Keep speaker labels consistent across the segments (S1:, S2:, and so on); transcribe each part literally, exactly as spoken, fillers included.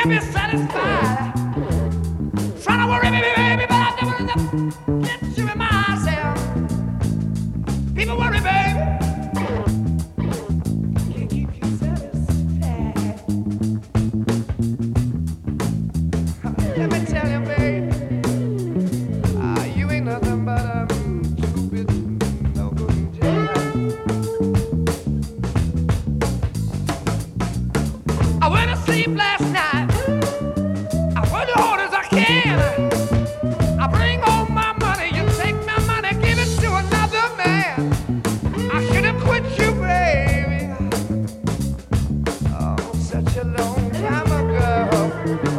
S1: be satisfied. Trying to worry me, baby, but I never enough get to myself. People worry, baby. Can't keep you satisfied. Let me tell you, baby, ah, you ain't nothing but a stupid, no good job. I went to sleep last night. I worked as hard as I can. I bring home my money. You take my money, give it to another man. I should have quit you, baby. Oh, such a long time ago.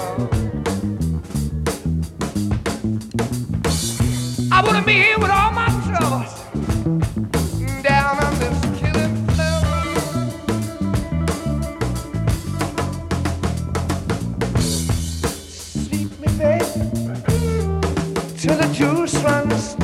S1: I wouldn't be here with all my troubles down on this killing floor. Sleep me, baby, till the juice runs